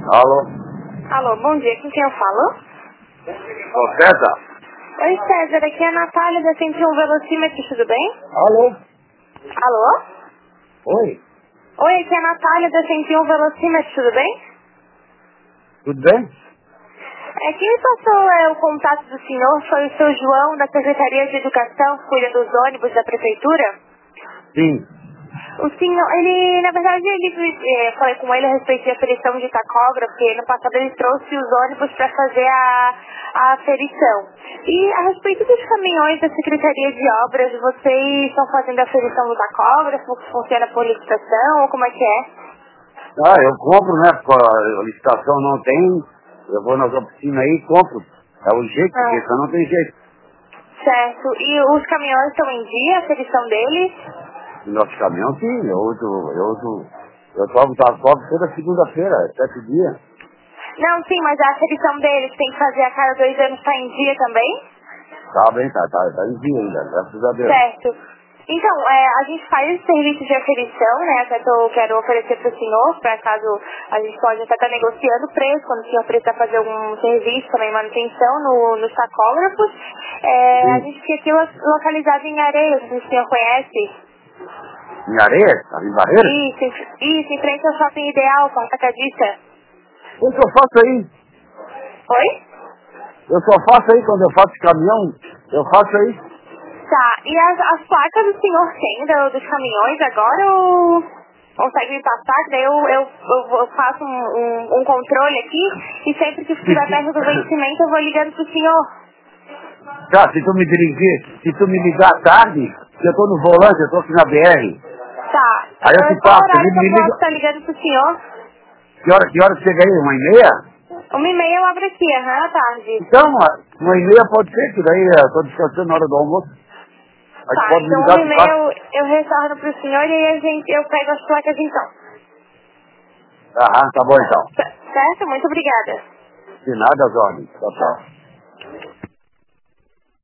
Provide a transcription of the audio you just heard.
Alô? Alô, bom dia, com quem eu falo? Ô, César? Oi, César, aqui é a Natália da 101 Velocímetro, tudo bem? Alô? Alô? Oi? Oi, aqui é a Natália da 101 Velocímetro, tudo bem? Tudo bem? Quem me passou o contato do senhor foi o seu João, da Secretaria de Educação, que cuida dos ônibus da Prefeitura. Sim. O senhor, ele, na verdade, falei com ele a respeito de aferição de tacógrafo, porque no passado ele trouxe os ônibus para fazer a aferição. E a respeito dos caminhões da Secretaria de Obras, vocês estão fazendo a aferição do tacógrafo, que funciona por licitação, ou como é que é? Ah, eu compro, né? Porque a licitação não tem, eu vou nas oficinas aí e compro. É o jeito, porque senão não tem jeito. Certo. E os caminhões estão em dia, a aferição deles? Nosso caminhão, sim, eu tomo transporte toda segunda-feira, 7 dias. Não, sim, mas a aferição deles tem que fazer a cada 2 anos, está em dia também? Tá bem, tá em dia ainda, graças a Deus. Certo. Então, a gente faz esse serviço de aferição, né, que eu quero oferecer para o senhor, para caso a gente pode até estar negociando o preço, quando o senhor precisar fazer algum serviço, também manutenção nos tacógrafos. A Sim. gente fica aqui localizado em Areias, se o senhor conhece. Em areia? Tá em barreira? Isso, em frente ao Shopping Ideal, com a atacadista. O que eu faço aí? Oi? Eu só faço aí quando eu faço caminhão, eu faço aí. Tá, e as placas do senhor tem dos caminhões agora ou consegue me passar? Que daí eu faço um controle aqui e sempre que estiver perto do vencimento eu vou ligando pro senhor. Tá, se tu me ligar à tarde, que eu tô no volante, eu tô aqui na BR. Tá, Aí eu te qual passo, horário que me eu posso liga. estar ligando pro senhor? Que hora chega aí? 1h30? 1h30 eu abro aqui, à tarde. Então, 1h30 pode ser, que daí eu tô descansando na hora do almoço. Aí tu Tá, pode me então ligar, 1h30 eu retorno pro senhor e aí eu pego as placas então. Aham, tá bom então. Certo? Muito obrigada. De nada, Jorge. Tchau, tchau.